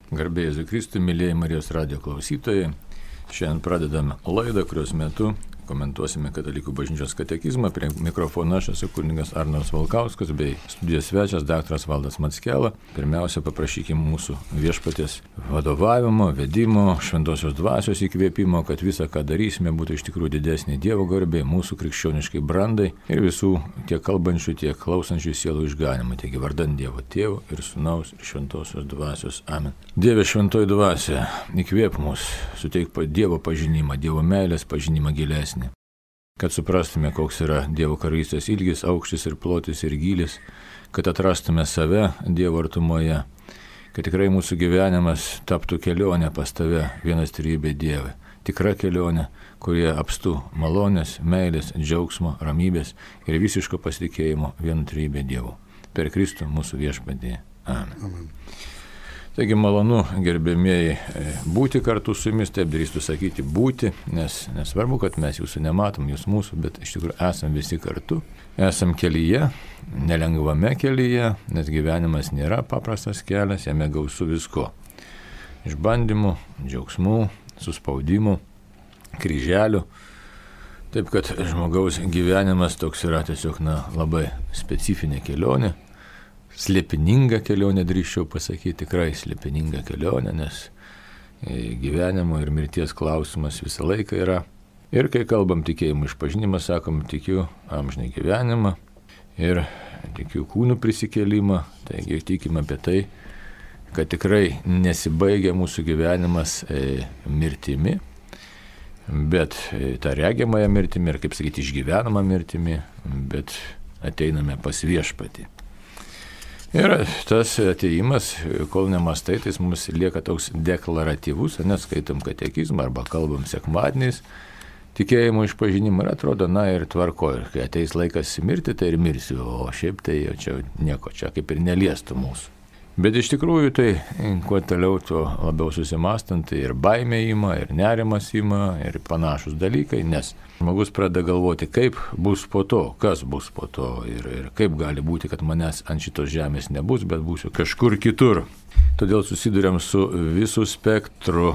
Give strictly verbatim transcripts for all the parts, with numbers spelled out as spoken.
Garbė Jėzui Kristui, mėlyjeji Marijos radijo klausytojai. Šiandien pradedame laidą, kurios metu komentuosime Katalikų bažnyčios katekizmą. Prie mikrofono aš esu kunigas Arnoldas Valkauskas bei studijos svečias daktaras Valdas Mackela. Pirmiausia, paprašykime mūsų viešpaties vadovavimo, vedimo, šventosios dvasios įkvėpimo, kad visa, ką darysime, būtų iš tikrųjų didesnė Dievo garbė, mūsų krikščioniškai brandai ir visų tiek kalbančių, tiek klausančių sielų išganimą. Taigi vardan Dievo Tėvo ir Sūnaus ir šventosios dvasios. Amen. Dieve šventoji dvasia, įkvėp mus, suteik Dievo pažinimą, Dievo meilės pažinimą gilesnį. Kad suprastume, koks yra Dievo karalystės ilgis, aukštis ir plotis ir gylis, kad atrastume save Dievo artumoje, kad tikrai mūsų gyvenimas taptų kelionė pas tave, vienas trejybė Dieve. Tikra kelionė, kurie apstu malonės, meilės, džiaugsmo, ramybės ir visiško pasitikėjimo vienu trejybė Dievu. Per Kristų mūsų viešpatį. Amen. Amen. Taigi malonu, gerbėmieji, būti kartu su jumis, taip drįstu sakyti būti, nes nesvarbu, kad mes jūsų nematom, jūs mūsų, bet iš tikrųjų esam visi kartu. Esam kelyje, nelengvame kelyje, nes gyvenimas nėra paprastas kelias, jame gausu visko. Išbandymų, džiaugsmų, suspaudimų, kryželių. Taip kad žmogaus gyvenimas toks yra tiesiog na, labai specifinė kelionė. Slėpininga kelionė, drįsčiau pasakyti, tikrai slėpininga kelionė, nes gyvenimo ir mirties klausimas visą laiką yra. Ir kai kalbam tikėjimų išpažinimą, sakom, tikiu amžinį gyvenimą ir tikiu kūnų prisikėlimą, taigi tikime apie tai, kad tikrai nesibaigia mūsų gyvenimas e, mirtimi, bet e, tą regiamąją mirtimi ir, kaip sakyti, išgyvenamą mirtimi, bet ateiname pas viešpatį. Ir tas ateimas, kol nemastai, tai mums lieka toks deklaratyvus, neskaitom katekizmą arba kalbam sekmadieniais, tikėjimo išpažinimą ir atrodo, na ir tvarko, ir kai ateis laikas mirti, tai ir mirsiu, o šiaip tai jau čia nieko, čia kaip ir neliestų mūsų. Bet iš tikrųjų tai, kuo toliau, tuo labiau susimastant, tai ir baimė ima, ir nerimas ima, ir panašus dalykai, nes žmogus pradeda galvoti, kaip bus po to, kas bus po to, ir, ir kaip gali būti, kad manęs ant šitos žemės nebus, bet būsiu kažkur kitur. Todėl susiduriam su visų spektru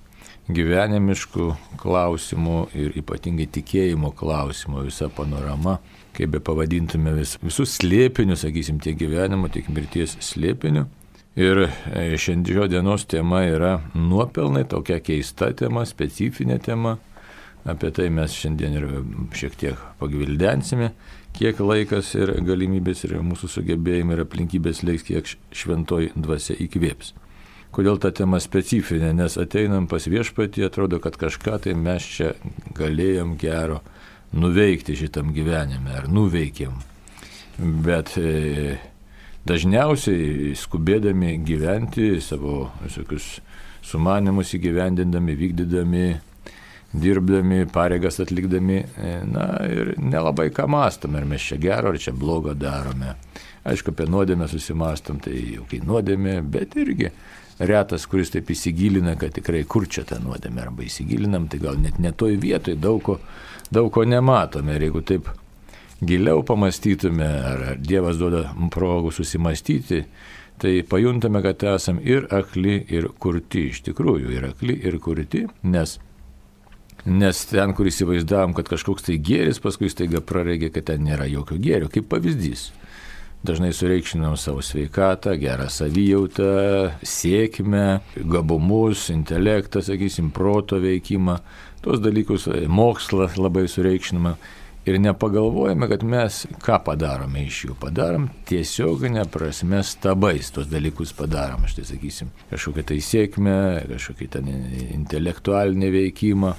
gyvenimiškų klausimų ir ypatingai tikėjimo klausimų, visa panorama, kaip be pavadintume vis, visus slėpinius, sakysim, tiek gyvenimo, tiek mirties slėpinių. Ir šiandien dienos tema yra nuopelnai, tokia keista tema, specifinė tema. Apie tai mes šiandien ir šiek tiek pagvildensime, kiek laikas ir galimybės ir mūsų sugebėjimai ir aplinkybės leiks, kiek šventoji dvasia įkvėps. Kodėl ta tema specifinė? Nes ateinam pas viešpatį, atrodo, kad kažką tai mes čia galėjom gero nuveikti šitam gyvenime, ar nuveikėm. Bet e, dažniausiai skubėdami gyventi, savo visokius sumanimus įgyvendindami, vykdydami, dirbdami, pareigas atlikdami, e, na ir nelabai ką mąstam, ar mes čia gero, ar čia blogo darome. Aišku, apie nuodėmę susimastam, tai jau kai nuodėmė, bet irgi retas, kuris taip įsigilina, kad tikrai kur čia ta nuodėmė, arba įsigilinam, tai gal net ne toj vietoj daug ko, daug ko nematome. Ir jeigu taip giliau pamastytume, ar, ar Dievas duoda progų susimastyti, tai pajuntame, kad esam ir akli, ir kurti. Iš tikrųjų, ir akli, ir kurti, nes, nes ten, kur įsivaizdavom, kad kažkoks tai gėris, paskui staiga praregė, kad ten nėra jokio gėrio, kaip pavyzdys. Dažnai sureikšminam savo sveikatą, gerą savijautą, sėkmę, gabumus, intelektą, sakysim, proto veikimą, tuos dalykus, mokslą labai sureikšminam ir nepagalvojame, kad mes ką padarome iš jų. Padarom tiesioginę prasme stabais, tuos dalykus padarom, štai sakysim, kažkokią tai sėkmę, kažkokį ten intelektualinį veikimą.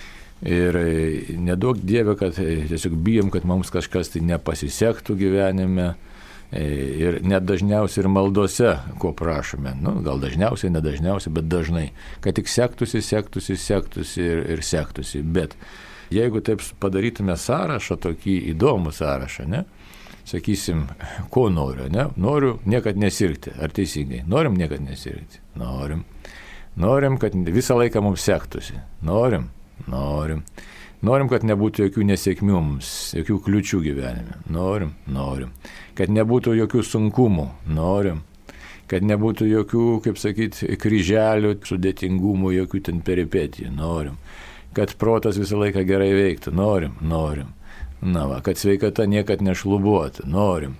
Ir neduok Dieve, kad tiesiog bijom, kad mums kažkas tai nepasisektų gyvenime. Ir net dažniausiai ir maldose, ko prašome, nu, gal dažniausiai, nedažniausiai, bet dažnai, kad tik sektųsi, sektųsi, sektųsi ir, ir sektųsi. Bet jeigu taip padarytume sąrašą, tokį įdomų sąrašą, ne, sakysim, ko noriu, ne, noriu niekad nesirgti, ar teisingai, norim niekad nesirgti, norim, norim, kad visą laiką mums sektųsi, norim, norim. Norim, kad nebūtų jokių nesėkmių mums, jokių kliučių gyvenime. Norim, norim. Kad nebūtų jokių sunkumų. Norim. kad nebūtų jokių, kaip sakyti, kryželių, sudėtingumų, jokių ten peripetijų, norim. Kad protas visą laiką gerai veiktų, norim, norim. Na va, kad sveikata niekad nešlubuotų, norim.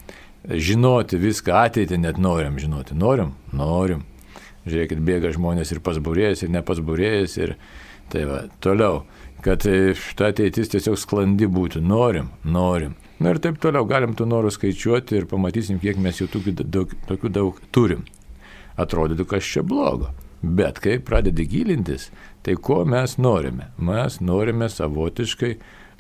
Žinoti viską, ateitį net norim žinoti, norim, norim. Žiūrėkit, bėga žmonės ir pas būrėjas, ir ne pas būrėjas, ir tai va, toliau, kad ta ateitis tiesiog sklandi būtų, norim, norim. Na ir taip toliau, galim tų norų skaičiuoti ir pamatysim, kiek mes jau tokių daug, tokių daug turim. Atrodytų, kas čia blogo. Bet kai pradedi gilintis, tai ko mes norime? Mes norime savotiškai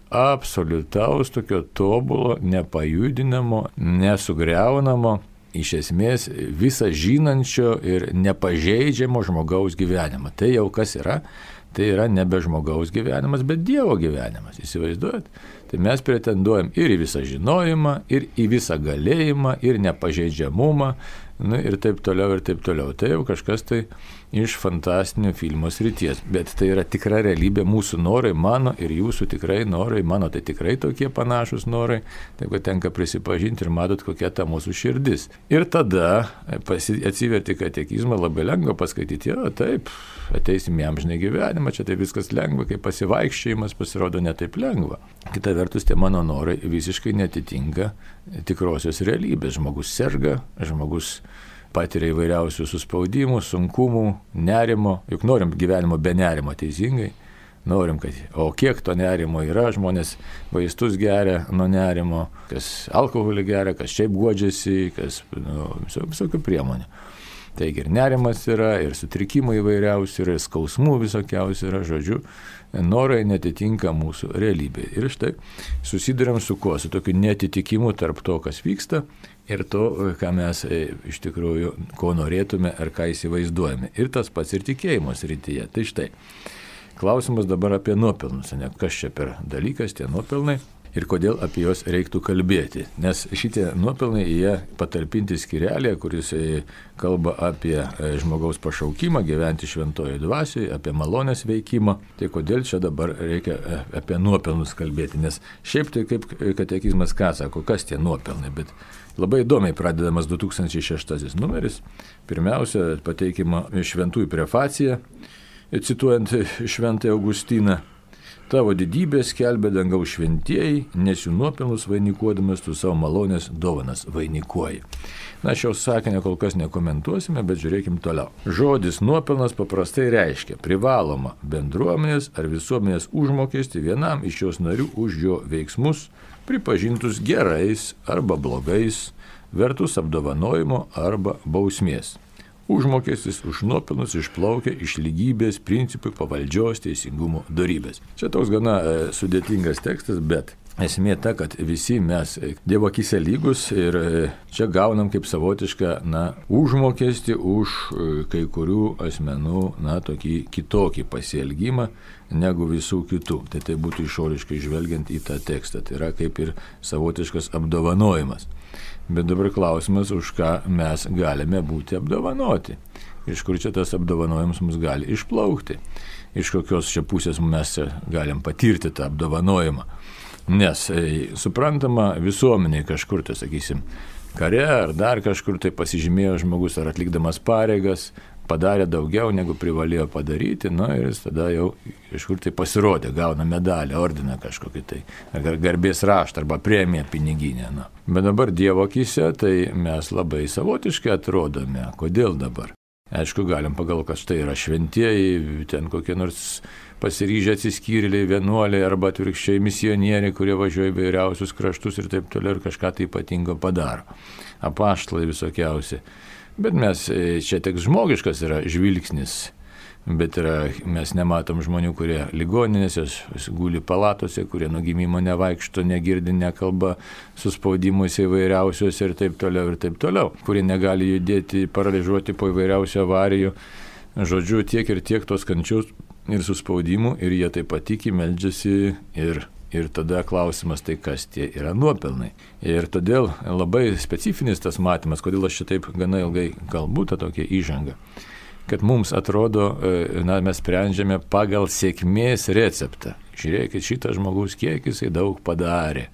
absoliutaus tokio tobulo, nepajudinamo, nesugriaunamo, iš esmės visą žinančio ir nepažeidžiamo žmogaus gyvenimą. Tai jau kas yra? Tai yra nebe žmogaus gyvenimas, bet Dievo gyvenimas. Įsivaizduojat? Tai mes pretenduojam ir į visą žinojimą, ir į visą galėjimą, ir nepažeidžiamumą, nu, ir taip toliau, ir taip toliau. Tai jau kažkas tai iš fantastinio filmo srities. Bet tai yra tikra realybė, mūsų norai, mano ir jūsų tikrai norai, mano tai tikrai tokie panašus norai, taip kad tenka prisipažinti ir matot, kokia ta mūsų širdis. Ir tada atsiverti katekizmą, labai lengva paskaityti, jo, taip, ateisim į amžinai gyvenimą, čia tai viskas lengva, kaip pasivaikščiojimas pasirodo ne taip lengva. Kita vertus, tie mano norai visiškai netitinka tikrosios realybės. Žmogus serga, žmogus patiria įvairiausių suspaudimų, sunkumų, nerimo, juk norim gyvenimo be nerimo teisingai, norim, kad, o kiek to nerimo yra, žmonės vaistus geria nuo nerimo, kas alkoholį geria, kas šiaip guodžiasi, kas nu, visokių priemonių. Taigi ir nerimas yra, ir sutrikimai įvairiausi yra, ir skausmų visokiausi yra, žodžiu, norai netitinka mūsų realybė. Ir štai susiduriam su kuo? Su tokiu netitikimu tarp to, kas vyksta, ir to, ką mes iš tikrųjų, ko norėtume ar ką įsivaizduojame. Ir tas pats ir tikėjimo srityje. Tai štai, klausimas dabar apie nuopelnus, ne? Kas čia per dalykas, tie nuopelnai? Ir kodėl apie juos reiktų kalbėti. Nes šitie nuopelnai, jie patalpinti skyrelėje, kuris kalba apie žmogaus pašaukimą, gyventi šventoje dvasioje, apie malonės veikimą. Tai kodėl čia dabar reikia apie nuopelnus kalbėti. Nes šiaip tai kaip katekizmas ką sako, kas tie nuopelnai. Bet labai įdomiai pradedamas du tūkstančiai šeštasis numeris. Pirmiausia, pateikima šventųjų prefacija, cituojant šventąjį Augustiną. Tavo didybė skelbia dangaus šventieji, nes jų nuopelnus vainikuodamas tu savo malonės dovanas vainikuoji. Na, šios sakinio kol kas nekomentuosime, bet žiūrėkim toliau. Žodis nuopelnas paprastai reiškia privalomą bendruomenės ar visuomenės užmokestį vienam iš jos narių už jo veiksmus, pripažintus gerais arba blogais, vertus apdovanojimo arba bausmės. Užmokestis už nuopelnus išplaukia iš lygybės principų pavaldžios teisingumo dorybės. Čia toks gana e, sudėtingas tekstas, bet esmė ta, kad visi mes Dievo akyse lygus ir e, čia gaunam kaip savotišką na, užmokestį už e, kai kurių asmenų na, tokį kitokį pasielgimą negu visų kitų. Tai tai būtų išoriškai žvelgiant į tą tekstą. Tai yra kaip ir savotiškas apdovanojimas. Bet dabar klausimas, už ką mes galime būti apdovanoti. Iš kur čia tas apdovanojimas mums gali išplaukti. Iš kokios čia pusės mes galim patirti tą apdovanojimą. Nes, e, suprantama, visuomeniai kažkur, tai sakysim, kare ar dar kažkur tai pasižymėjo žmogus ar atlikdamas pareigas, padarė daugiau negu privalėjo padaryti, na ir jis tada jau kažkur tai pasirodė, gauna medalį, ordiną kažkokį tai, ar garbės raštą arba premiją piniginę. Na. Bet dabar Dievo akyse tai mes labai savotiškai atrodome. Kodėl dabar? Aišku, galim pagalvoti, kad štai yra šventieji, ten kokie nors pasiryžę atsiskyrėliai, vienuoliai arba atvirkščiai misionieriai, kurie važiuoja į vairiausius kraštus ir taip toliau ir kažką tai ypatingo padaro. Apaštalai visokiausi. Bet mes, čia tik žmogiškas yra žvilgsnis, bet yra, mes nematom žmonių, kurie ligoninėse, guli palatose, kurie nuo gimimo nevaikšto, negirdi, nekalba, suspaudimuose įvairiausiuose ir taip toliau ir taip toliau, kurie negali judėti, paralyžiuoti po įvairiausių avarijų. Žodžiu, tiek ir tiek tos kančius ir suspaudimų ir jie taip pat tiki, meldžiasi ir Ir tada klausimas, tai kas tie yra nuopelnai. Ir todėl labai specifinis tas matymas, kodėl aš šitaip gana ilgai kalbu, tą tokią įžangą, kad mums atrodo, na, mes sprendžiame pagal sėkmės receptą. Žiūrėkit, šitas žmogus kiek jisai daug padarė,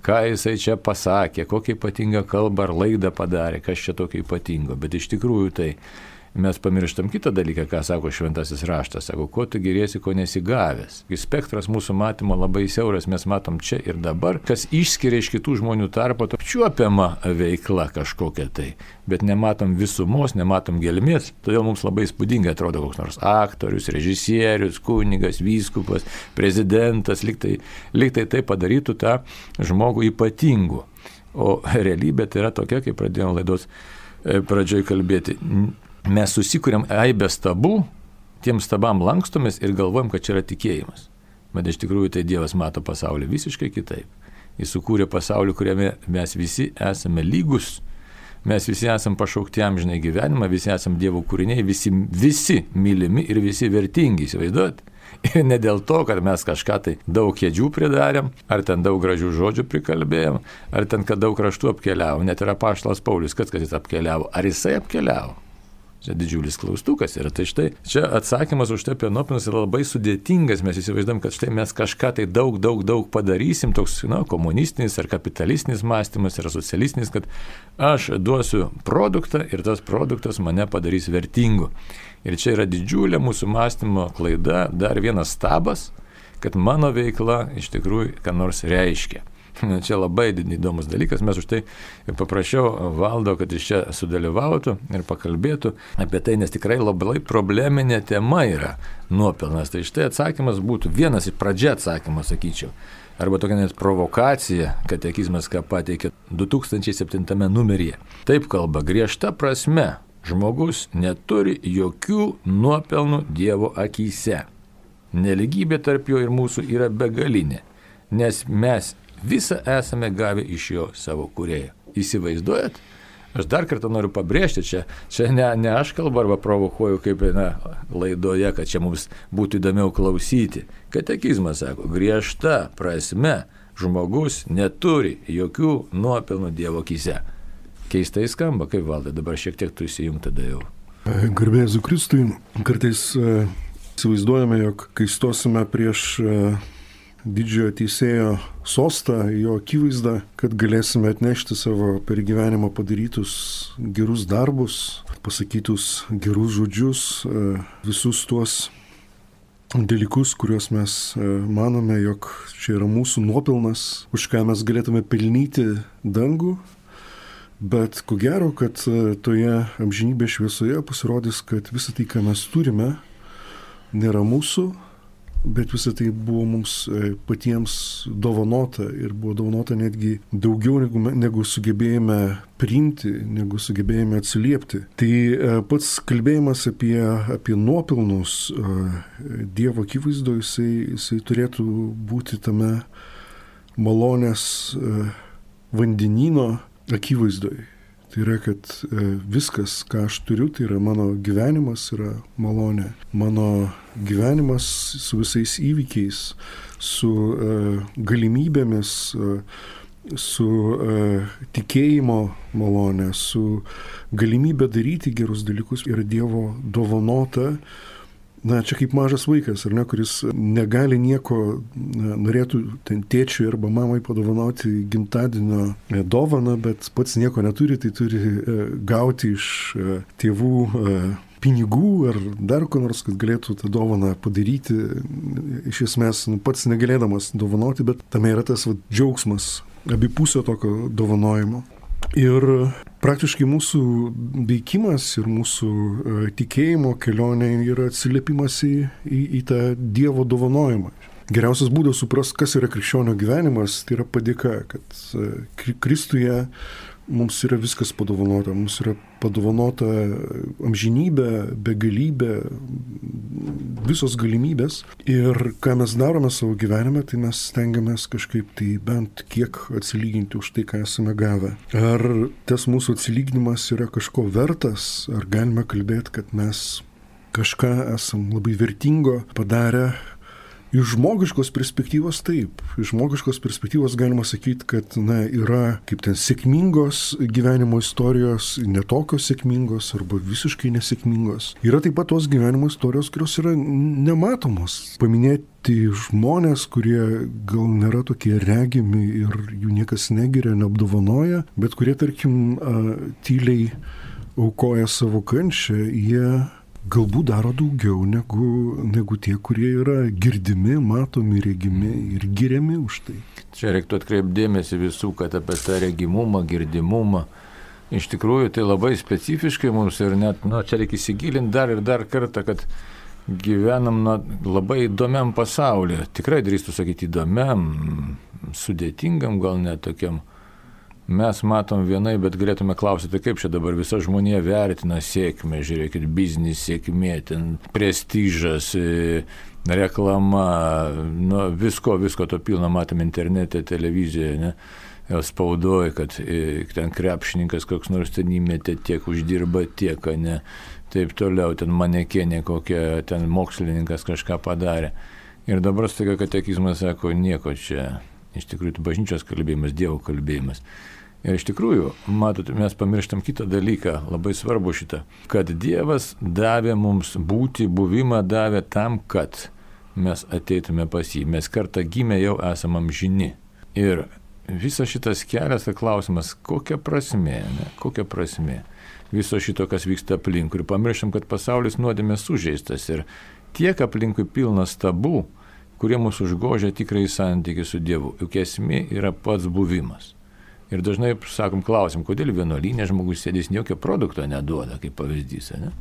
ką jisai čia pasakė, kokią ypatingą kalbą ar laidą padarė, kas čia tokio ypatingo. Bet iš tikrųjų tai mes pamirštam kitą dalyką, ką sako šventasis raštas. Sako, ko tu giriesi, ko nesigavęs. Spektras mūsų matymo labai siauras, mes matom čia ir dabar, kas išskiria iš kitų žmonių tarpo apčiuopiama veikla kažkokia tai. Bet nematom visumos, nematom gelmės, todėl mums labai įspūdingai atrodo koks nors aktorius, režisierius, kunigas, vyskupas, prezidentas, lyg tai, lyg tai tai padarytų tą žmogų ypatingu. O realybė tai yra tokia, kaip pradėjome laidos pradžioj kalbėti. Mes susikuriam aibę stabų, tiem stabam lankstomės ir galvojam, kad čia yra tikėjimas. Bet iš tikrųjų tai Dievas mato pasaulį visiškai kitaip. Jis sukūrė pasaulį, kuriame mes visi esame lygus, mes visi esame pašaukti amžinai gyvenimą, visi esame Dievo kūriniai, visi, visi mylimi ir visi vertingi, įsivaizduojat? Ir ne dėl to, kad mes kažką tai daug kėdžių pridarėm, ar ten daug gražių žodžių prikalbėjom, ar ten, kad daug kraštų apkeliavom, net ir apaštalas Paulius, kad, kad jis apkeliavo, ar jisai apkeliavo. Čia didžiulis klaustukas yra. Tai štai čia atsakymas už tai apie nuopelnus yra labai sudėtingas. Mes įsivaizduojam, kad štai mes kažką tai daug, daug, daug padarysim, toks na, komunistinis ar kapitalistinis mąstymas ar socialistinis, kad aš duosiu produktą ir tas produktas mane padarys vertingu. Ir čia yra didžiulė mūsų mąstymo klaida, dar vienas stabas, kad mano veikla iš tikrųjų ką nors reiškia. Čia labai įdomus dalykas, mes už tai paprašiau Valdo, kad jis čia sudalyvautų ir pakalbėtų apie tai, nes tikrai labai probleminė tema yra nuopelnas. Tai štai atsakymas būtų vienas iš pradžia atsakymas, sakyčiau, arba tokia net provokacija, katekizmas, ką pateikė du tūkstančiai septintame numeryje. Taip kalba, griežta prasme, žmogus neturi jokių nuopelnų Dievo akyse. Neligybė tarp jo ir mūsų yra begalinė, nes mes visą esame gavę iš jo savo kūrėjo. Įsivaizduojat? Aš dar kartą noriu pabrėžti, čia, čia ne, ne aš kalbu arba provokuoju kaip na, laidoje, kad čia mums būtų įdomiau klausyti. Katekizmas sako, griežta prasme žmogus neturi jokių nuopelnų Dievo akyse. Keistai skamba, kaip Valdai, dabar šiek tiek tu įsijungi tada jau. Garbė Jėzui Kristui, kartais uh, įsivaizduojame, jog kai stosime prieš uh, didžiojo teisėjo sostą, jo akivaizdą, kad galėsime atnešti savo per gyvenimą padarytus gerus darbus, pasakytus gerus žodžius, visus tuos dalykus, kuriuos mes manome, jog čia yra mūsų nuopelnas, už ką mes galėtume pelnyti dangų, bet ko gero, kad toje amžinybės šviesoje pasirodys, kad visą tai, ką mes turime, nėra mūsų, bet visą tai buvo mums patiems dovanota ir buvo dovanota netgi daugiau negu, negu sugebėjome priimti, negu sugebėjome atsiliepti. Tai pats kalbėjimas apie, apie nuopelnus Dievo akivaizdoje, jisai, jisai turėtų būti tame malonės vandenyno akivaizdoje. Tai yra, kad viskas, ką aš turiu, tai yra mano gyvenimas, yra malonė. Mano gyvenimas su visais įvykiais, su uh, galimybėmis, uh, su uh, tikėjimo malonė, su galimybė daryti gerus dalykus yra Dievo dovanota. Na, čia kaip mažas vaikas, ar ne, kuris negali nieko, na, norėtų ten tėčiui arba mamai padovanoti gimtadienio dovaną, bet pats nieko neturi, tai turi e, gauti iš e, tėvų e, pinigų ar dar ko nors, kad galėtų tą dovaną padaryti. Iš esmės, nu, pats negalėdamas dovanoti, bet tame yra tas va, džiaugsmas, abipusio tokio dovanojimo. Ir praktiškai mūsų veikimas ir mūsų uh, tikėjimo kelionė yra atsiliepimas į, į, į tą Dievo dovanojimą. Geriausias būdas suprasti, kas yra krikščionio gyvenimas, tai yra padėka, kad uh, Kristuje mums yra viskas padovanota, mums yra padovanota amžinybė, begalybė, visos galimybės. Ir ką mes darome savo gyvenime, tai mes stengiamės kažkaip tai bent kiek atsilyginti už tai, ką esame gavę. Ar tas mūsų atsilyginimas yra kažko vertas, ar galime kalbėti, kad mes kažką esam labai vertingo padarę Iš žmogiškos perspektyvos taip. Iš žmogiškos perspektyvos galima sakyti, kad na, yra kaip ten sėkmingos gyvenimo istorijos, netokios sėkmingos arba visiškai nesėkmingos. Yra taip pat tos gyvenimo istorijos, kurios yra nematomos. Paminėti žmonės, kurie gal nėra tokie regimi ir jų niekas negiria, neapdovanoja, bet kurie, tarkim, tyliai aukoja savo kančią, jie galbūt daro daugiau negu, negu tie, kurie yra girdimi, matomi, regimi ir giriami už tai. Čia reiktų atkreipdėmėsi visų, kad apie tą regimumą, girdimumą, iš tikrųjų tai labai specifiškai mums ir net, nu, čia reikia įsigilinti dar ir dar kartą, kad gyvenam na, labai įdomiam pasaulyje, tikrai drįstu sakyti įdomiam, sudėtingam, gal net tokiam. Mes matom vienai, bet galėtume klausyti, kaip čia dabar visa žmonija vertina sėkmę, žiūrėkit, biznis, sėkmė, ten prestižas, reklama, nu, visko, visko to pilna, matom internete, televizijoje, ne, spaudoje, kad ten krepšininkas koks nors ten įmetė, tiek uždirba, tiek, ne, taip toliau, ten manekenė kokia, ten mokslininkas kažką padarė. Ir dabar staiga katekizmas sako, nieko čia. Iš tikrųjų, bažnyčios kalbėjimas, Dievo kalbėjimas. Ir iš tikrųjų, matot, mes pamirštam kitą dalyką, labai svarbu šitą, kad Dievas davė mums būti, buvimą davė tam, kad mes ateitume pas jį. Mes kartą gimę jau esam amžini. Ir visas šitas kelias, tai klausimas, kokia prasmė, ne? Kokia prasmė viso šito, kas vyksta aplink. Ir pamirštam, kad pasaulis nuodėmės sužeistas ir tiek aplinkui pilnas tabų, kurie mūsų užgožia tikrai santykį su Dievu. Juk esmė yra pats buvimas. Ir dažnai, sakom, klausim, kodėl vienuolyne žmogus sėdės jokio produkto neduoda, kaip pavyzdys, ne?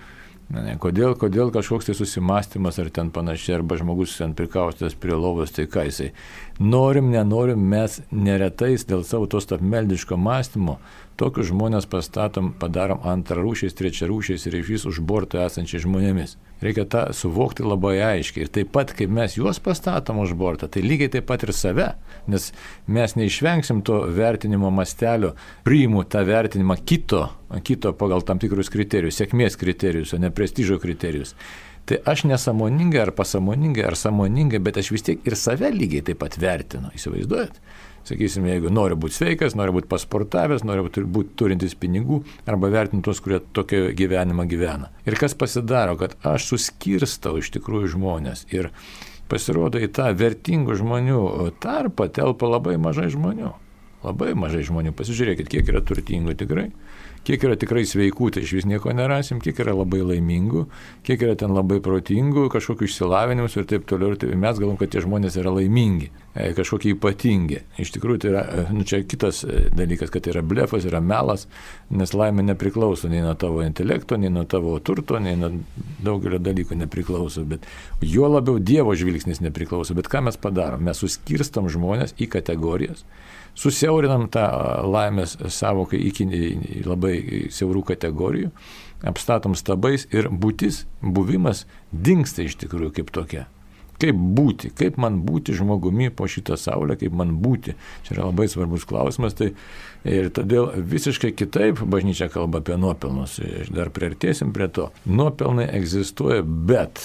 Ne, kodėl, kodėl kažkoks tai susimastymas ar ten panašiai, arba žmogus ten prikaustas prie lovos, tai ką jisai. Norim, nenorim, mes neretais dėl savo tos tapmeldiško mąstymo tokius žmonės pastatom, padarom antrarūšiais, trečiarūšiais ir iš vis už borto esančiais žmonėmis. Reikia tą suvokti labai aiškiai. Ir taip pat, kaip mes juos pastatom už bortą, tai lygiai taip pat ir save. Nes mes neišvengsim to vertinimo mastelio, priimu tą vertinimą kito, kito pagal tam tikrus kriterijus, sėkmės kriterijus, o ne prestižo kriterijus. Tai aš nesąmoningai ar pasąmoningai ar sąmoningai, bet aš vis tiek ir save lygiai taip pat vertinu. Įsivaizduojat? Sakysim, jeigu noriu būti sveikas, noriu būti pasportavęs, noriu būti turintis pinigų, arba vertinti tuos, kurie tokio gyvenimą gyvena. Ir kas pasidaro, kad aš suskirstau iš tikrųjų žmonės ir pasirodo į tą vertingų žmonių tarpą telpa labai mažai žmonių. Labai mažai žmonių. Pasižiūrėkit, kiek yra turtingų tikrai, kiek yra tikrai sveikų, tai iš vis nieko nerasim, kiek yra labai laimingų, kiek yra ten labai protingų, kažkokių išsilavinimus ir taip toliau. Ir mes galvom, kad tie žmonės yra laimingi, kažkokie ypatingi. Iš tikrųjų, tai yra, nu čia kitas dalykas, kad tai yra blefas, yra melas, nes laimė nepriklauso nei nuo tavo intelekto, nei nuo tavo turto, nei nuo daugelio dalykų nepriklauso, bet juo labiau Dievo žvilgsnis nepriklauso. Bet ką mes padarom? Mes suskirstam žmonės į kategorijas, susiaurinam tą laimės savoką iki labai siaurų kategorijų, apstatom stabais ir būtis, buvimas dingsta iš tikrųjų kaip tokia. Kaip būti, kaip man būti žmogumi po šitą saulę, kaip man būti. Čia yra labai svarbus klausimas. Tai ir todėl visiškai kitaip bažnyčia kalba apie nuopelnus. Dar priartėsim prie to. Nuopelnai egzistuoja, bet...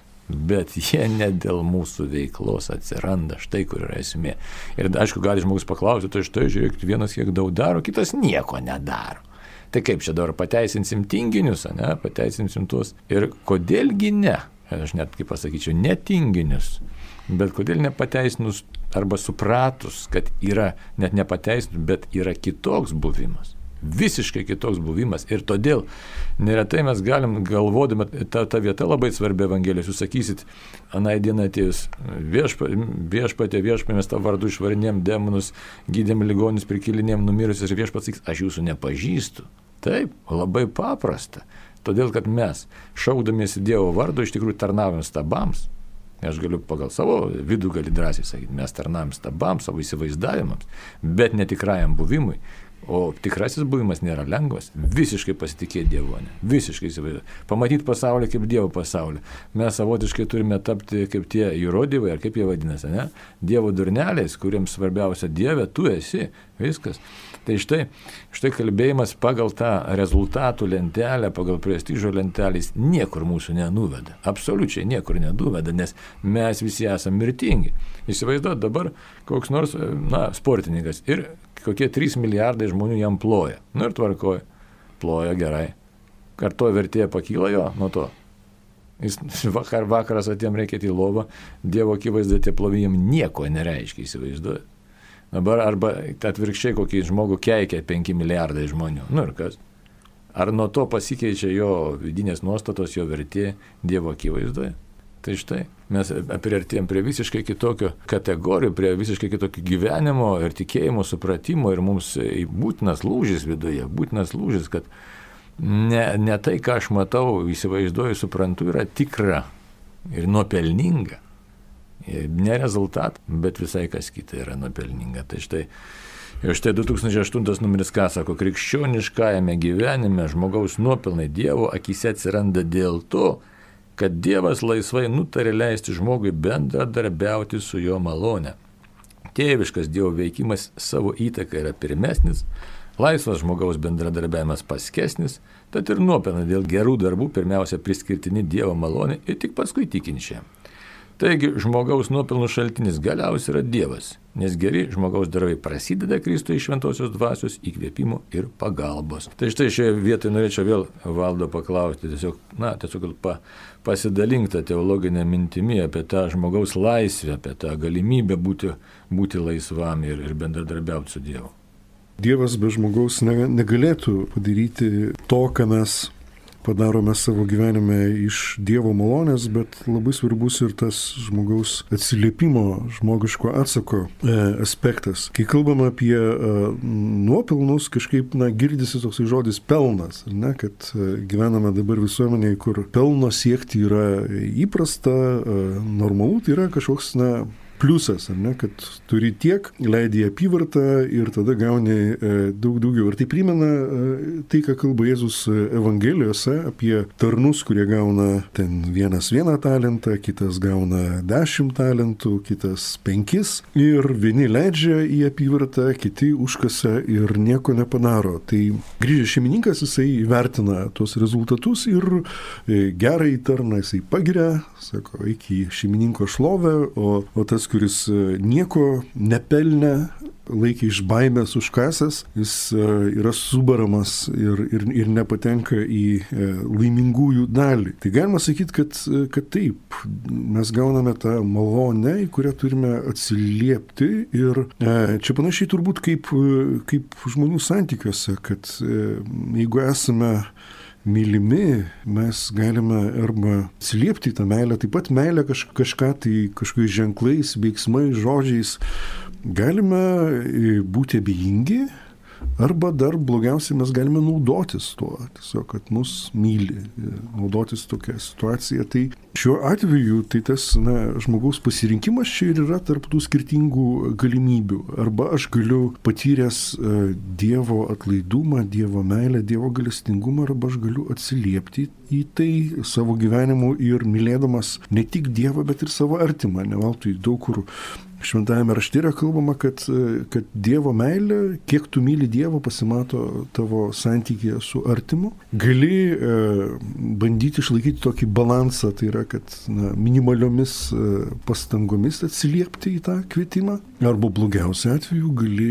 Bet jie ne dėl mūsų veiklos atsiranda, štai kur yra esmė. Ir aišku, gali žmogus paklausyti, tai štai žiūrėk, vienas kiek daug daro, kitas nieko nedaro. Tai kaip čia dabar pateisinsim tinginius, ne? Pateisinsim tuos. Ir kodėlgi ne? Aš net, kaip pasakyčiau, ne tinginius, bet kodėl nepateisinus arba supratus, kad yra net nepateisinus, bet yra kitoks buvimas. Visiškai kitoks buvimas. Ir todėl neretai mes galim galvodami, ta, ta vieta labai svarbi Evangelijos, jūs sakysit, anai dieną atėjus, viešpatė, viešpatė, viešpatė, mes tą vardu išvarinėm demonus, gydėm ligonius, prikilinėm numirusius ir viešpats sakys, aš jūsų nepažįstu. Taip, labai paprasta. Todėl, kad mes, šaukdamiesi Dievo vardu, iš tikrųjų tarnaujam stabams. Aš galiu pagal savo vidų gali drąsiai sakyti, mes tarnaujam stabams, savo įsivaizdavimams, bet netikrajam buvimui. O tikrasis buvimas nėra lengvas. Visiškai pasitikėti Dievu, ne? Visiškai įsivaizduoti. Pamatyti pasaulį kaip Dievo pasaulį. Mes savotiškai turime tapti kaip tie jurodivai, ar kaip jie vadinasi, ne? Dievo durneliais, kuriems svarbiausia Dieve, tu esi. Viskas. Tai štai, štai kalbėjimas pagal tą rezultatų lentelę, pagal prestižo lentelės niekur mūsų nenuveda. Absoliučiai niekur nenuveda, nes mes visi esame mirtingi. Įsivaizduot dabar koks nors, na, sportininkas ir kokie trys milijardai žmonių jam ploja. Nu ir tvarkoja. Ploja gerai. Ar to vertė pakyla jo nuo to? Jis vakar, vakaras atėm reikia į lovą, Dievo akivaizda tie plovijam nieko nereiškia, įsivaizduoja. Dabar arba atvirkščiai kokį žmogų keikia penki milijardai žmonių. Nu ir kas? Ar nuo to pasikeičia jo vidinės nuostatos, jo vertė Dievo akivaizdoje? Tai štai, mes priartėjom prie visiškai kitokio kategorijų, prie visiškai kitokio gyvenimo ir tikėjimo supratimo ir mums būtinas lūžis viduje, būtinas lūžis, kad ne, ne tai, ką aš matau, įsivaizduoju, suprantu, yra tikra ir nuopelninga. Ne rezultat, bet visai kas kita yra nuopelninga. Tai štai, ir štai du tūkstančiai aštuntas numeris ką sako, krikščioniškajame gyvenime žmogaus nuopelnai Dievo akyse atsiranda dėl to, kad Dievas laisvai nutarė leisti žmogui bendradarbiauti su jo malone. Tėviškas Dievo veikimas savo įtaka yra pirmesnis, laisvas žmogaus bendradarbiavimas paskesnis, tad ir nuopelnai dėl gerų darbų pirmiausia priskirtini Dievo malonė ir tik paskui tikinčiam. Taigi žmogaus nuopelnų šaltinis galiausiai yra Dievas, nes geri žmogaus darbai prasideda Kristuje iš šventosios dvasios įkvėpimo ir pagalbos. Tai štai šioje vietoje norėčiau vėl Valdo paklausti, tiesiog, na, tiesiog pa, pasidalink tą teologinę mintimį apie tą žmogaus laisvę, apie tą galimybę būti, būti laisvam ir, ir bendradarbiauti su Dievu. Dievas be žmogaus negalėtų padaryti to, ką mes padarome savo gyvenime iš Dievo malonės, bet labai svarbus ir tas žmogaus atsiliepimo, žmogiško atsako e, aspektas. Kai kalbame apie e, nuopelnus, kažkaip, na, girdisi toks žodis pelnas, ne, kad e, gyvename dabar visuomenėje, kur pelno siekti yra įprasta, e, normalu, tai yra kažkoks, na, pliusas, ne, kad turi tiek, leidi apyvartą ir tada gauni e, daug daugiau. Ir tai primena e, tai, ką kalba Jėzus Evangelijose apie tarnus, kurie gauna ten vienas vieną talentą, kitas gauna dešimt talentų, kitas penkis. Ir vieni leidžia į apyvartą, kiti užkasa ir nieko nepadaro. Tai grįžęs šeimininkas, jisai įvertina tuos rezultatus ir e, gerai tarną jisai pagiria, sako, iki šeimininko šlovę, o, o tas, kuris nieko nepelnė, laikė iš baimės užkasęs, jis yra subaramas ir, ir, ir nepatenka į laimingųjų dalį. Tai galima sakyti, kad, kad taip, mes gauname tą malonę, į kurią turime atsiliepti ir čia panašiai turbūt kaip, kaip žmonių santykiuose, kad jeigu esame mylimi, mes galime arba atsiliepti tą meilę, taip pat meilę kaž, kažką, tai kažkokiais ženklais, veiksmais, žodžiais. Galime būti abejingi, arba dar blogiausiai mes galime naudotis tuo, tiesiog, kad mus myli, naudotis tokia situacija. Tai šiuo atveju tai tas, na, žmogaus pasirinkimas čia ir yra tarp tų skirtingų galimybių. Arba aš galiu patyręs uh, Dievo atlaidumą, Dievo meilę, Dievo gailestingumą, arba aš galiu atsiliepti į tai savo gyvenimu ir mylėdamas ne tik Dievą, bet ir savo artimą. Ne veltui daug kur Šventajame rašte yra kalbama, kad, kad Dievo meilė, kiek tu myli Dievą, pasimato tavo santykėje su artimu. Gali e, bandyti išlaikyti tokį balansą, tai yra, kad na, minimaliomis e, pastangomis atsiliepti į tą kvietimą. Arba blogiausiu atveju gali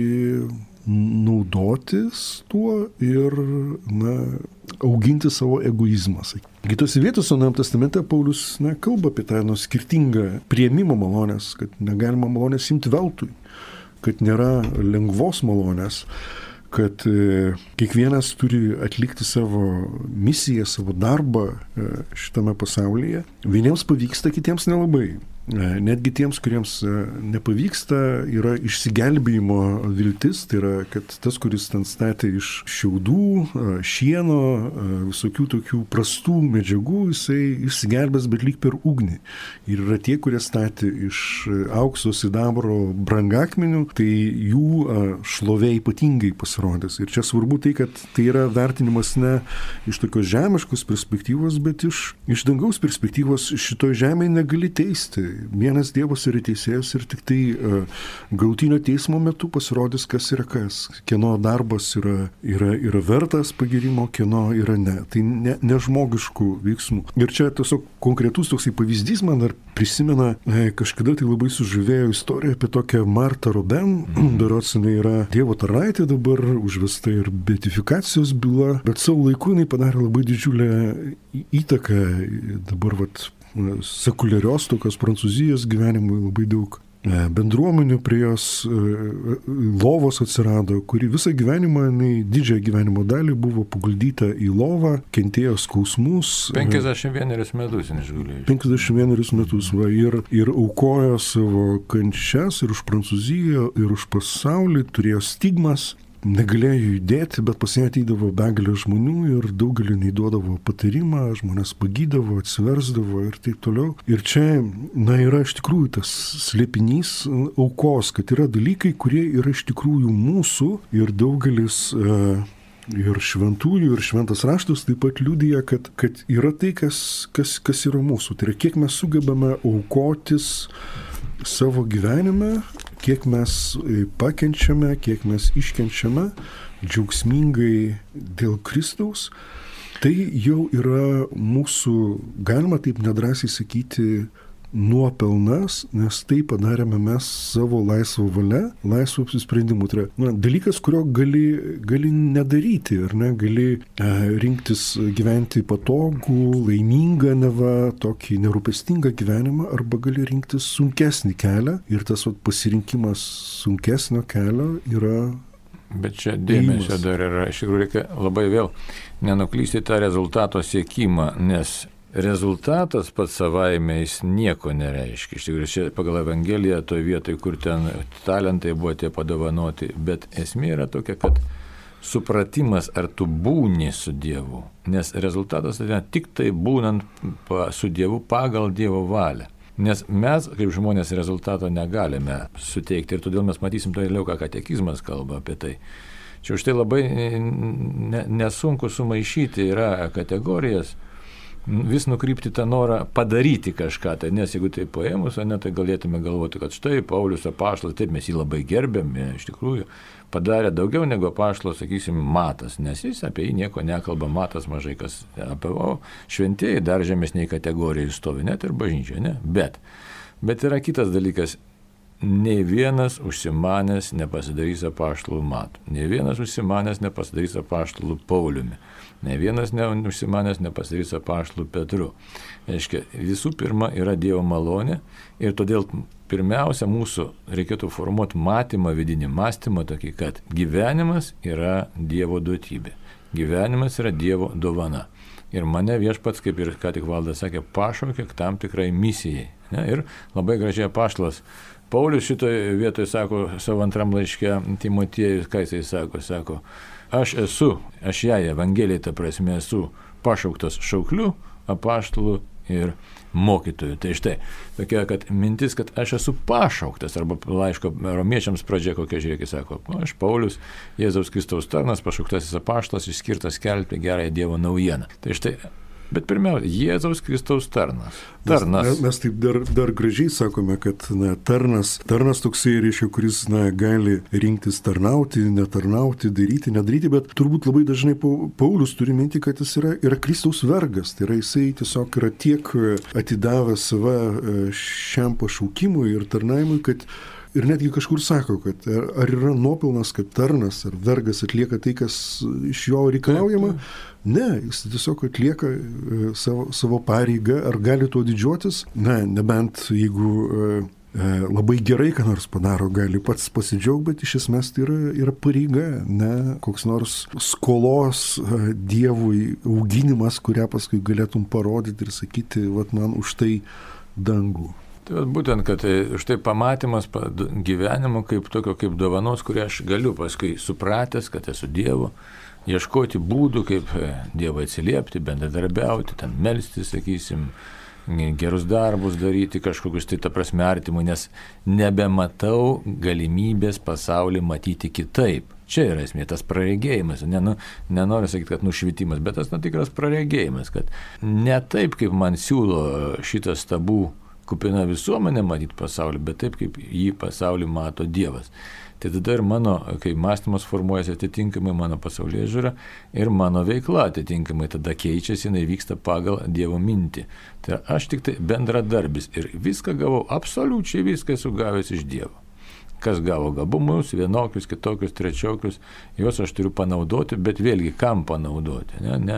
naudotis tuo ir na, auginti savo egoizmą. Kitose vietose Naujajame testamente Paulius na, kalba apie tą nu, skirtingą priėmimo malonės, kad negalima malonės imti veltui, kad nėra lengvos malonės, kad e, kiekvienas turi atlikti savo misiją, savo darbą e, šitame pasaulyje. Vieniems pavyksta, kitiems nelabai. netgi tiems, kuriems nepavyksta, yra išsigelbėjimo viltis, tai yra, kad tas, kuris ten statė iš šiaudų, šieno, visokių tokių prastų medžiagų, jisai išsigelbės, bet lyg per ugnį. Ir yra tie, kurie statė iš aukso, sidabro, brangakmenių, tai jų šlovė ypatingai pasirodės. Ir čia svarbu tai, kad tai yra vertinimas ne iš tokios žemiškos perspektyvos, bet iš, iš dangaus perspektyvos. Šitoje žemėje negali teisti. Vienas Dievas yra teisėjas ir tik tai uh, galutinio teismo metu pasirodys, kas yra kas. Kieno darbas yra, yra, yra vertas pagirimo, kieno yra ne. Tai ne, ne žmogiškų veiksmų. Ir čia tiesiog konkretus toksai pavyzdys man dar prisimena, e, kažkada tai labai sužavėjo istorija apie tokią Martą Robin. Mm. Berods jinai yra Dievo tarnaitė dabar, užvesta ir beatifikacijos byla, bet savo laiku jinai padarė labai didžiulę įtaką. Dabar vat sekuliarios tokios Prancūzijos gyvenimui labai daug bendruomenių prie jos lovos atsirado, kuri visą gyvenimą, jinai didžiąją gyvenimo dalį buvo paguldyta į lovą, kentėjo skausmus. penkiasdešimt vienerius metus išgulėjo. penkiasdešimt vienerius metus, va, ir, ir aukojo savo kančias ir už Prancūziją, ir už pasaulį, turėjo stigmas. Negalėjo judėti, bet pas ją ateidavo begalė žmonių ir daugelį neįduodavo patarimą, žmonės pagydavo, atsiversdavo ir taip toliau. Ir čia, na, yra iš tikrųjų tas slėpinys aukos, kad yra dalykai, kurie yra iš tikrųjų mūsų ir daugelis uh, ir šventųjų, ir šventas raštas taip pat liudija, kad, kad yra tai, kas, kas, kas yra mūsų. Tai yra, kiek mes sugebame aukotis savo gyvenime, kiek mes pakenčiame, kiek mes iškenčiame džiaugsmingai dėl Kristaus, tai jau yra mūsų, galima taip nedrąsiai sakyti, nuopelnas, nes tai padarėme mes savo laisvą valią, laisvą apsisprendimų. Tai yra, na, dalykas, kurio gali, gali nedaryti, ar ne, gali e, rinktis gyventi patogų, laimingą, neva tokį nerūpestingą gyvenimą, arba gali rinktis sunkesnį kelią ir tas vat, pasirinkimas sunkesnio kelio yra. Bet čia dėmesio dar yra, iš tikrųjų reikia labai vėl nenuklysti tą rezultato siekimą, nes rezultatas pats savaime jis nieko nereiškia. Iš tikrųjų, čia pagal Evangeliją toje vietoje, kur ten talentai buvo tie padovanoti, bet esmė yra tokia, kad supratimas, ar tu būni su Dievu, nes rezultatas yra tik tai būnant su Dievu pagal Dievo valią. Nes mes, kaip žmonės, rezultato negalime suteikti ir todėl mes matysim toliau, ką katekizmas kalba apie tai. Čia už tai labai nesunku sumaišyti yra kategorijas, vis nukrypti tą norą padaryti kažką, tai nes jeigu tai paėmus, ne, tai galėtume galvoti, kad štai Paulius apaštalas, taip mes jį labai gerbėm, iš tikrųjų padarė daugiau negu apaštalas, sakysim, Matas, nes jis apie jį nieko nekalba, Matas mažai kas apie, o šventieji dar žemesniai kategorijai stovi, net ir bažnyčioje, ne, bet, bet yra kitas dalykas. Nei vienas užsimanęs nepasidarys apaštalų Matu, nei vienas užsimanęs nepasidarys apaštalų Pauliumi, nei vienas ne, užsimanęs nepasidarys apaštalų Petru. Reiškia, visų pirma yra Dievo malonė ir todėl pirmiausia mūsų reikėtų formuoti matymą, vidinį mąstymą tokį, kad gyvenimas yra Dievo duotybė, gyvenimas yra Dievo dovana. Ir mane viešpats, kaip ir ką tik Valdas sakė, pašaukė tam tikrai misijai. Ne? Ir labai gražiai apaštalas Paulius šitoje vietoje sako savo antram laiške Timotiejui, ką jisai sako, sako, aš esu, aš jai Evangelijai, ta prasme, esu pašauktas šaukliu, apaštalu ir mokytoju. Tai štai, tokia, kad mintis, kad aš esu pašauktas, arba laiško romiečiams pradžia kokia, žiūrėkit, sako, aš Paulius, Jėzaus Kristaus tarnas, pašauktasis apaštalas, išskirtas skelbti gerąją Dievo naujieną. Tai štai, bet pirmiausia, Jėzaus Kristaus tarnas. Tarnas. Mes, mes taip dar, dar gražiai sakome, kad na, tarnas, tarnas toksai reiškia, kuris na, gali rinktis tarnauti, netarnauti, daryti, nedaryti, bet turbūt labai dažnai Paulius turi minti, kad jis yra, yra Kristaus vergas. Tai yra jisai tiesiog yra tiek atidavęs save šiam pašaukimui ir tarnavimui, kad ir netgi kažkur sako, kad ar yra nuopelnas, kad tarnas ar vergas atlieka tai, kas iš jo reikalaujama. Ne, jis tiesiog atlieka savo, savo pareigą, ar gali tuo didžiuotis. Ne, nebent jeigu e, labai gerai, ką nors padaro, gali pats pasidžiaugti, bet iš esmės tai yra, yra pareiga, ne koks nors skolos e, Dievui auginimas, kurią paskui galėtum parodyti ir sakyti, vat man už tai dangų. Tai vat būtent, kad tai, štai pamatymas gyvenimo kaip tokio kaip dovanos, kurį aš galiu paskui supratęs, kad esu Dievu, ieškoti būdų, kaip Dievą atsiliepti, bendradarbiauti, ten melstis, sakysim, gerus darbus daryti, kažkokius tai ta prasme artimų, nes nebematau galimybės pasaulį matyti kitaip. Čia yra esmė, tas praregėjimas, ne, nu, nenoriu sakyti, kad nušvitimas, bet tas tikras praregėjimas, kad ne taip, kaip man siūlo šitas tabų kupina visuomenė matyti pasaulį, bet taip, kaip jį pasaulį mato Dievas. Tai tada ir mano, kai mąstymas formuojasi atitinkamai, mano pasaulyje žiūra ir mano veikla atitinkamai tada keičiasi, jinai vyksta pagal Dievo mintį. Tai aš tik tai bendradarbis ir viską gavau, absoliučiai viską esu gavęs iš Dievo. Kas gavo gabumus, vienokius, kitokius, trečiokius, juos aš turiu panaudoti, bet vėlgi kam panaudoti, ne, ne,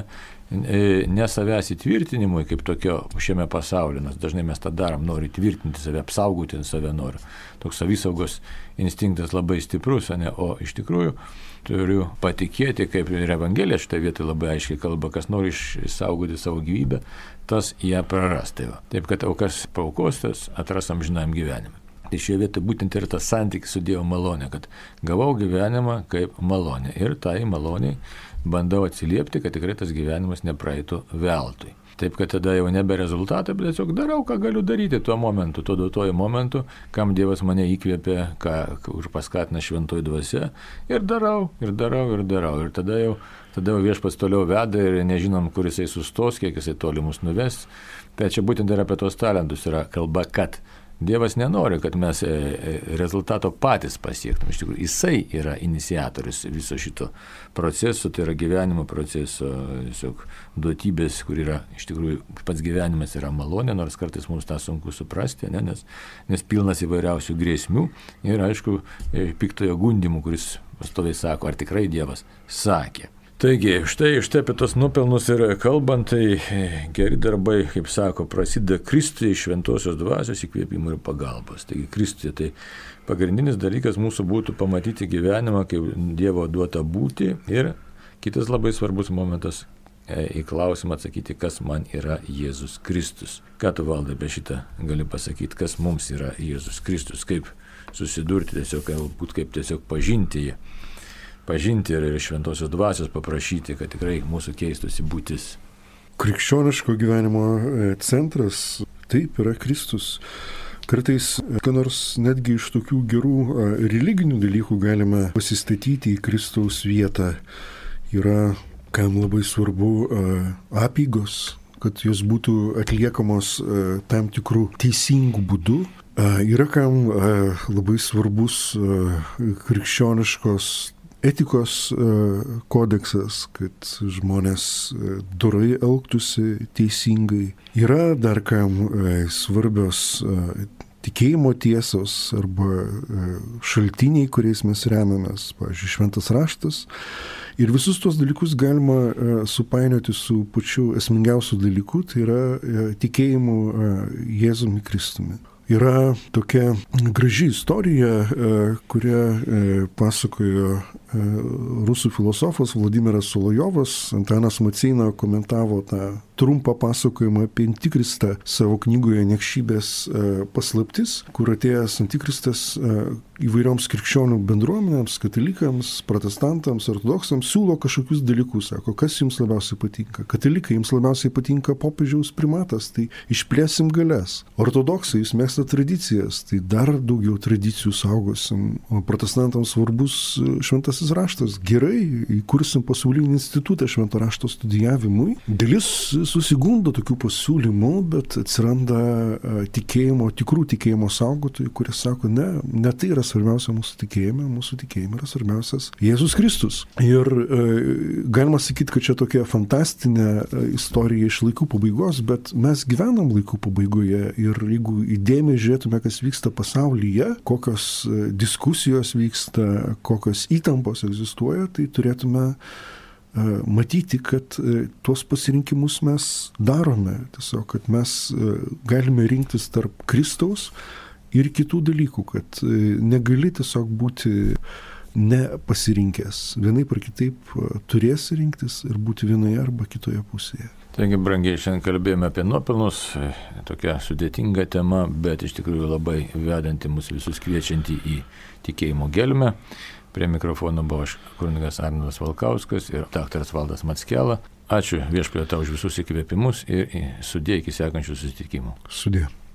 ne savęs įtvirtinimui kaip tokio šiame pasaulyje, nes dažnai mes tą darom, nori įtvirtinti save, apsaugoti save noriu. Toks savisaugos instinktas labai stiprus, ne, o iš tikrųjų turiu patikėti, kaip ir Evangelija šitą vietą labai aiškiai kalba, kas nori išsaugoti savo gyvybę, tas ją praras. Tai va. Taip, kad aukas paaukos, tas atras amžinam gyvenimui. Tai šioje vietoje būtent yra tas santykis su Dievo malonė, kad gavau gyvenimą kaip malonė ir tai maloniai bandau atsiliepti, kad tikrai tas gyvenimas nepraeitų veltui. Taip, kad tada jau nebe rezultatai, bet tiesiog darau, ką galiu daryti tuo momentu, tuo duotuoju momentu, kam Dievas mane įkvėpė, ką už paskatina šventoji dvasia ir darau, ir darau, ir darau. Ir tada jau, tada jau Viešpats toliau veda ir nežinom, kur jisai sustos, kiek jisai toli mus nuves. Tai čia būtent yra apie tos talentus, yra kalba, kad Dievas nenori, kad mes rezultato patys pasiektume. Iš tikrųjų, jisai yra iniciatorius viso šito proceso, tai yra gyvenimo proceso, tiesiog duotybės, kur yra, iš tikrųjų, pats gyvenimas yra malonė, nors kartais mums tą sunku suprasti, ne, nes, nes pilnas įvairiausių grėsmių ir, aišku, piktojo gundimų, kuris pastoviai sako, ar tikrai Dievas sakė. Taigi, štai, štai apie tos nupelnus ir kalbant, tai geri darbai, kaip sako, prasideda Kristuje iš šventosios dvasios įkvėpimo ir pagalbos. Taigi, Kristuje tai pagrindinis dalykas mūsų būtų pamatyti gyvenimą kaip Dievo duotą būtį ir kitas labai svarbus momentas į klausimą atsakyti, kas man yra Jėzus Kristus. Ką tu, Valdai, apie šitą gali pasakyti, kas mums yra Jėzus Kristus, kaip susidurti tiesiog, galbūt kaip tiesiog pažinti jį. Pažinti ir šventosios dvasios paprašyti, kad tikrai mūsų keistųsi būtis. Krikščioniško gyvenimo centras taip yra Kristus. Kartais, ką nors netgi iš tokių gerų religinių dalykų galime pasistatyti į Kristaus vietą. Yra, kam labai svarbu, apeigos, kad jos būtų atliekamos tam tikrų teisingų būdų. Yra, kam labai svarbus krikščioniškos etikos kodeksas, kad žmonės dorai elgtųsi teisingai. Yra dar kam svarbios tikėjimo tiesos arba šaltiniai, kuriais mes remiamės, pavyzdžiui, šventas raštas. Ir visus tos dalykus galima supainioti su pačiu esmingiausiu dalyku, tai yra tikėjimu Jėzumi Kristumi. Yra tokia graži istorija, kurią pasakojo rusų filosofas Vladimiras Solojovas. Antanas Maceina komentavo tą trumpą pasakojimą apie Antikristą savo knygoje Niekšybės paslaptis, kur atėjęs Antikristas įvairioms krikščionių bendruomenėms, katalikams, protestantams, ortodoksams siūlo kažkokius dalykus. Sako, kas jums labiausiai patinka? Katalikai, jums labiausiai patinka popiežiaus primatas, tai išplėsim galias. Ortodoksai, jūs mėgstate tradicijas, tai dar daugiau tradicijų saugosim. O protestantams svarbus šventasis raštas. Gerai, įkursim pasaulinį institutą švento rašto studijavimui. Dalis susigundo tokių pasiūlymų, bet atsiranda tikėjimo, tikrų tikėjimo saugotojų, kurie sako, ne, ne tai yra svarbiausia mūsų tikėjime, mūsų tikėjime yra svarbiausias Jėzus Kristus. Ir e, galima sakyti, kad čia tokia fantastinė istorija iš laikų pabaigos, bet mes gyvenam laikų pabaigoje ir jeigu įdėmiai žiūrėtume, kas vyksta pasaulyje, kokios diskusijos vyksta, kokios įtampos egzistuoja, tai turėtume matyti, kad tuos pasirinkimus mes darome. Tiesiog, kad mes galime rinktis tarp Kristaus ir kitų dalykų, kad negali tiesiog būti nepasirinkęs. Vienaip ar kitaip turėsi rinktis ir būti vienoje arba kitoje pusėje. Taigi, brangiai, šiandien kalbėjome apie nuopelnus, tokia sudėtinga tema, bet iš tikrųjų labai vedanti mus visus kviečianti į tikėjimo gelmę. Prie mikrofono buvo aš, kunigas Arnoldas Valkauskas ir daktaras Valdas Mackela. Ačiū Viešpatie tau už visus įkvėpimus ir sudie iki sekančių susitikimų. Sudie.